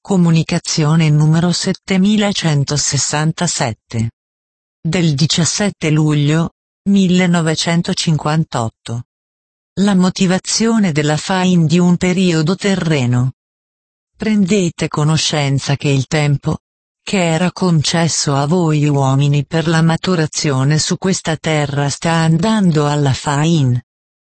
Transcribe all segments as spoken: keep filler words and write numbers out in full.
Comunicazione numero settemilacentosessantasette. Del diciassette luglio millenovecentocinquantotto. La motivazione della Fain di un periodo terreno. Prendete conoscenza che il tempo, che era concesso a voi uomini per la maturazione su questa terra sta andando alla Fain.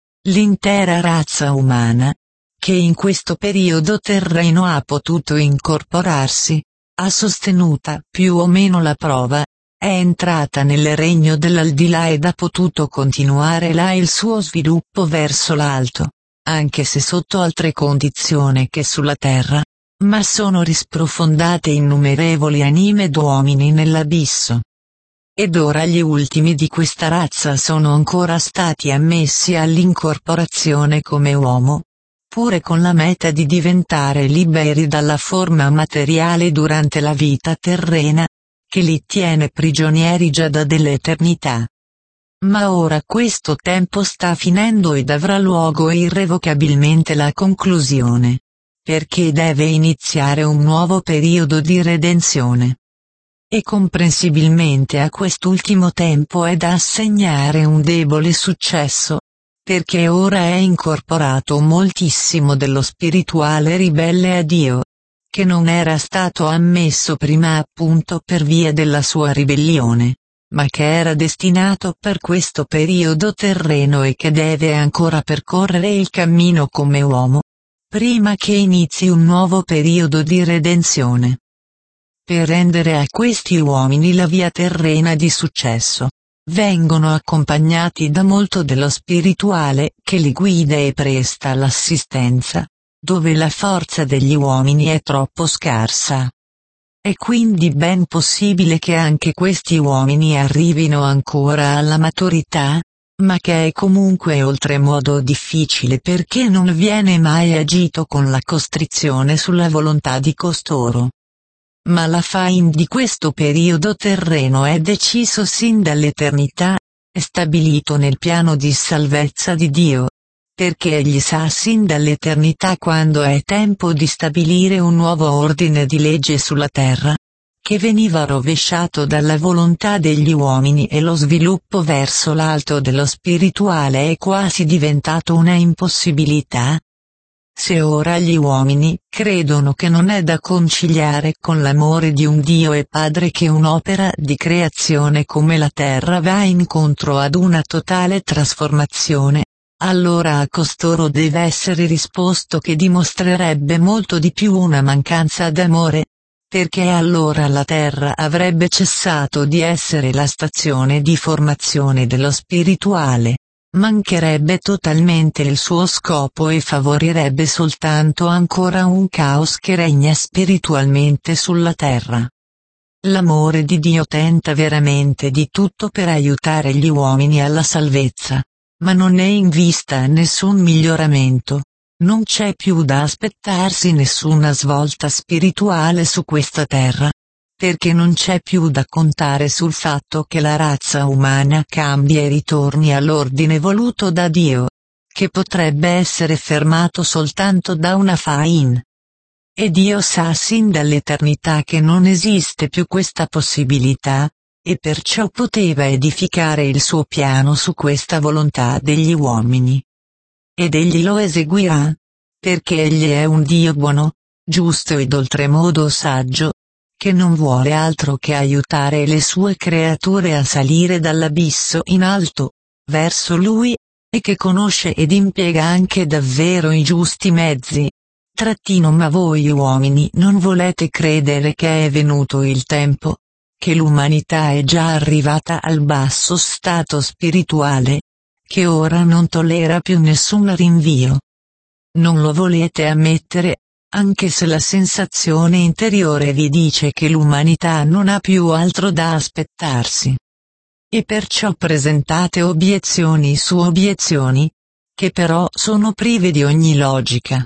L'intera razza umana, che in questo periodo terreno ha potuto incorporarsi, ha sostenuta più o meno la prova, è entrata nel regno dell'aldilà ed ha potuto continuare là il suo sviluppo verso l'alto, anche se sotto altre condizioni che sulla terra, ma sono risprofondate innumerevoli anime d'uomini nell'abisso. Ed ora gli ultimi di questa razza sono ancora stati ammessi all'incorporazione come uomo, pure con la meta di diventare liberi dalla forma materiale durante la vita terrena, che li tiene prigionieri già da dell'eternità. Ma ora questo tempo sta finendo ed avrà luogo irrevocabilmente la conclusione, perché deve iniziare un nuovo periodo di redenzione. E comprensibilmente a quest'ultimo tempo è da assegnare un debole successo, perché ora è incorporato moltissimo dello spirituale ribelle a Dio, che non era stato ammesso prima appunto per via della sua ribellione, ma che era destinato per questo periodo terreno e che deve ancora percorrere il cammino come uomo, prima che inizi un nuovo periodo di redenzione. Per rendere a questi uomini la via terrena di successo, vengono accompagnati da molto dello spirituale che li guida e presta l'assistenza, dove la forza degli uomini è troppo scarsa. È quindi ben possibile che anche questi uomini arrivino ancora alla maturità, ma che è comunque oltremodo difficile perché non viene mai agito con la costrizione sulla volontà di costoro. Ma la Fain di questo periodo terreno è deciso sin dall'eternità, è stabilito nel piano di salvezza di Dio, perché egli sa sin dall'eternità quando è tempo di stabilire un nuovo ordine di legge sulla terra, che veniva rovesciato dalla volontà degli uomini e lo sviluppo verso l'alto dello spirituale è quasi diventato una impossibilità. Se ora gli uomini credono che non è da conciliare con l'amore di un Dio e Padre che un'opera di creazione come la terra va incontro ad una totale trasformazione, allora a costoro deve essere risposto che dimostrerebbe molto di più una mancanza d'amore, perché allora la terra avrebbe cessato di essere la stazione di formazione dello spirituale. Mancherebbe totalmente il suo scopo e favorirebbe soltanto ancora un caos che regna spiritualmente sulla terra. L'amore di Dio tenta veramente di tutto per aiutare gli uomini alla salvezza, ma non è in vista nessun miglioramento, non c'è più da aspettarsi nessuna svolta spirituale su questa terra, perché non c'è più da contare sul fatto che la razza umana cambia e ritorni all'ordine voluto da Dio, che potrebbe essere fermato soltanto da una Fain. E Dio sa sin dall'eternità che non esiste più questa possibilità, e perciò poteva edificare il suo piano su questa volontà degli uomini. Ed egli lo eseguirà, perché egli è un Dio buono, giusto ed oltremodo saggio, che non vuole altro che aiutare le sue creature a salire dall'abisso in alto, verso lui, e che conosce ed impiega anche davvero i giusti mezzi. Trattino ma voi uomini non volete credere che è venuto il tempo, che l'umanità è già arrivata al basso stato spirituale, che ora non tollera più nessun rinvio. Non lo volete ammettere, anche se la sensazione interiore vi dice che l'umanità non ha più altro da aspettarsi. E perciò presentate obiezioni su obiezioni, che però sono prive di ogni logica.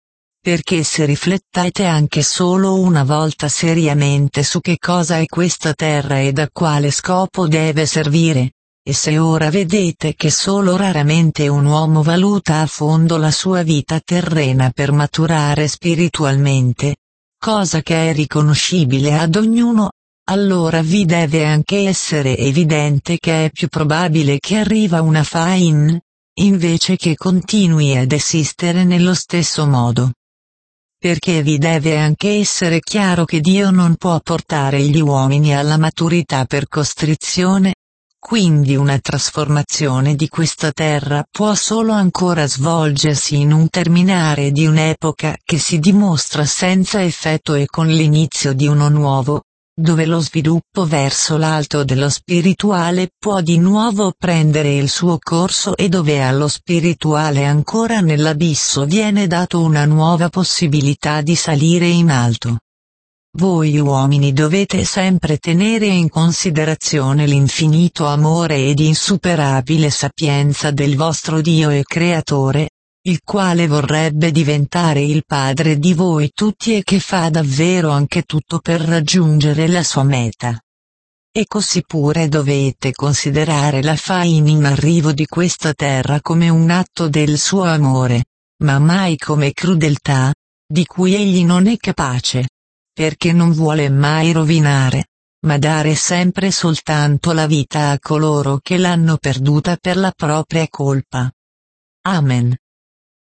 Perché se riflettete anche solo una volta seriamente su che cosa è questa terra e da quale scopo deve servire, e se ora vedete che solo raramente un uomo valuta a fondo la sua vita terrena per maturare spiritualmente, cosa che è riconoscibile ad ognuno, allora vi deve anche essere evidente che è più probabile che arriva una fine, invece che continui ad esistere nello stesso modo. Perché vi deve anche essere chiaro che Dio non può portare gli uomini alla maturità per costrizione, quindi una trasformazione di questa terra può solo ancora svolgersi in un terminare di un'epoca che si dimostra senza effetto e con l'inizio di uno nuovo, dove lo sviluppo verso l'alto dello spirituale può di nuovo prendere il suo corso e dove allo spirituale ancora nell'abisso viene dato una nuova possibilità di salire in alto. Voi uomini dovete sempre tenere in considerazione l'infinito amore ed insuperabile sapienza del vostro Dio e Creatore, il quale vorrebbe diventare il Padre di voi tutti e che fa davvero anche tutto per raggiungere la sua meta. E così pure dovete considerare la fine in arrivo di questa terra come un atto del suo amore, ma mai come crudeltà, di cui egli non è capace, perché non vuole mai rovinare, ma dare sempre soltanto la vita a coloro che l'hanno perduta per la propria colpa. Amen.